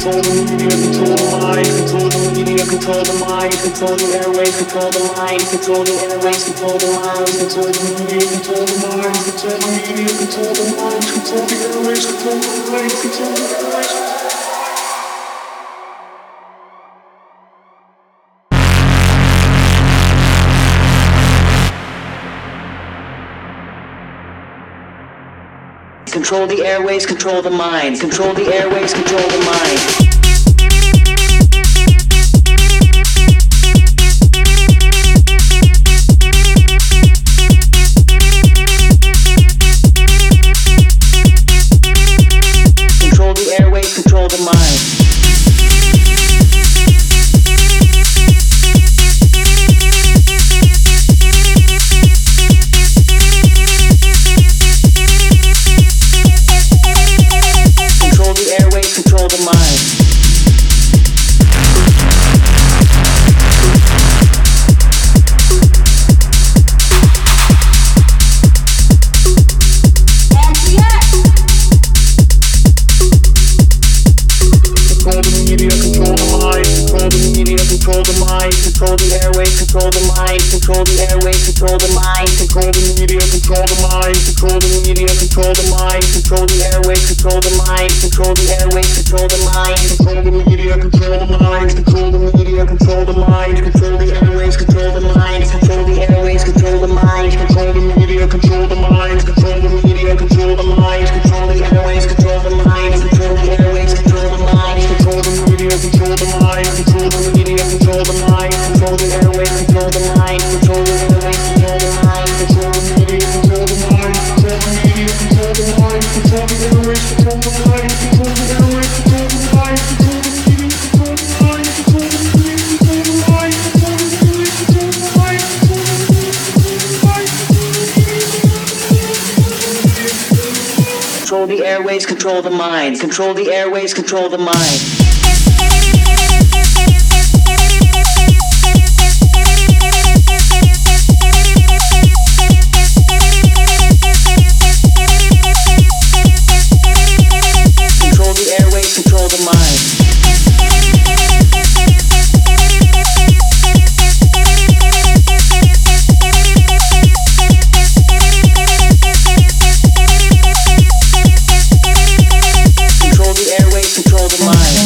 control the media, control the mind, control the media, control the mind, control the airways, control the mind, control the airways, control the mind, control the media, control the mind, control the media, control the mind, control the airways, control the mind, control the airways. Control the airways, control the mind. Control the airways, control the mind. Control the airways, control the mind. Control the airways, control the mind. Control the airways, control the mind. Control the media, control the mind. Control the media, control the mind. Control the airways, control the mind. Control the airways, control the mind. Control the media, control the mind. Control the media, control the mind. Control the airways, control the mind. Control the airways, control the mind. Control the media, control the mind. Control the media, control the mind. Control the airways, control the mind. Control the airways, control the mind. Control the media, control the mind. Control the media, control the mind. Control the airways, control the mind. Control the airways, control the mind. Control the media, control the mind. Control the media, control the mind. Control the airways, control the mind. Control the airways, control the mind. Control the media, control the mind. Control the media, control the mind. Control the airways, control the mind. Control the Control the airways, control the mind. Control the airways, control the mind. Control the airways, control the mind. Control the airways, control the mind.